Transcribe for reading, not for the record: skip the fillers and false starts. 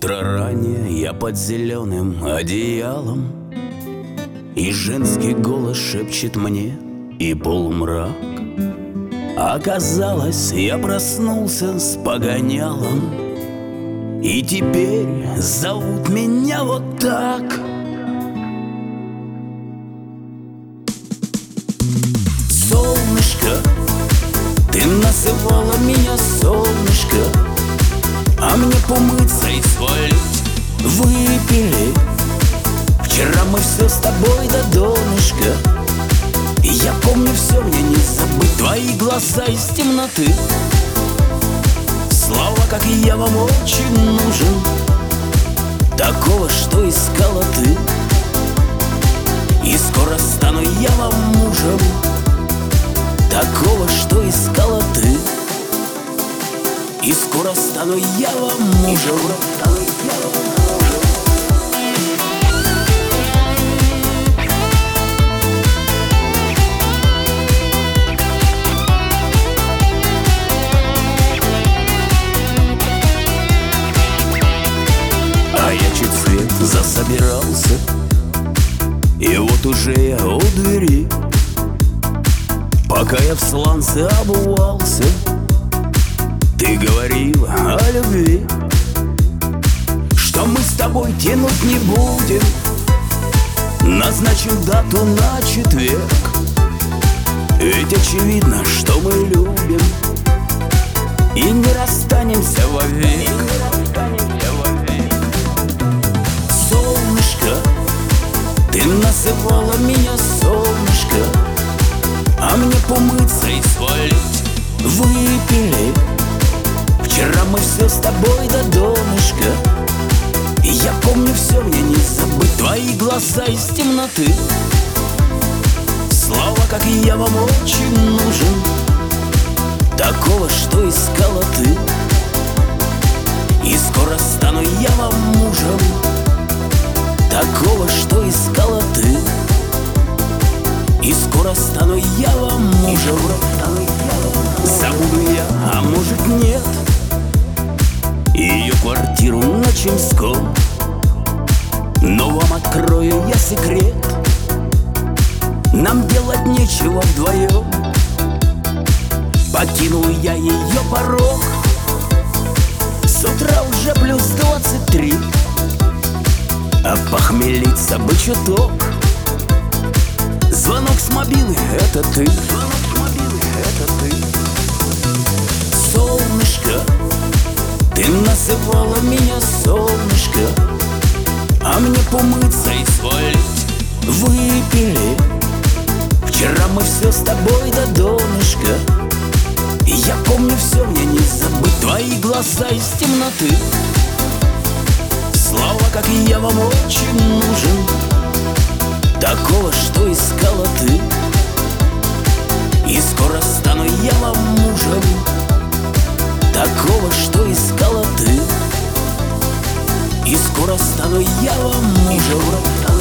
Утро раннее, я под зеленым одеялом, и женский голос шепчет мне, и полумрак. Оказалось, я проснулся с погонялом, и теперь зовут меня вот так. Солнышко, ты называла меня солнышко, а мне помыться и свалить выпили. Вчера мы все с тобой до донышка, и я помню все, мне не забыть твои глаза из темноты. Слава, как я вам очень нужен, такого, что искала ты. И скоро стану я вам мужем, такого, что искала ты. И скоро стану я вам мужем. А я чуть свет засобирался, и вот уже я у двери. Пока я в сланце обувался, ты говорила о любви, что мы с тобой тянуть не будем, назначим дату на четверг. Ведь очевидно, что мы любим, и не расстанемся вовек. Солнышко, ты называла меня солнышко, а мне помыться и свалить выпили. Вчера мы все с тобой до донышка, и я помню все, мне не забыть твои глаза из темноты. Слава, как я вам очень нужен, такого, что искала ты. И скоро стану я вам мужем, такого, что искала ты. И скоро стану я вам мужем. Забуду я, а может нет, ее квартиру на Чемском, но вам открою я секрет: нам делать нечего вдвоем. Покинул я ее порог, с утра уже плюс 23, а похмелиться бы чуток. Звонок с мобилы — это ты. Солнышко, ты называла меня солнышко, а мне помыться и свалить выпили. Вчера мы все с тобой до донышка, и я помню все, мне не забыть твои глаза из темноты. Слава, как я вам очень нужен, такого, что искала ты. И скоро стану я вам мужем, такого, что искала ты. И скоро стану я вам мужем.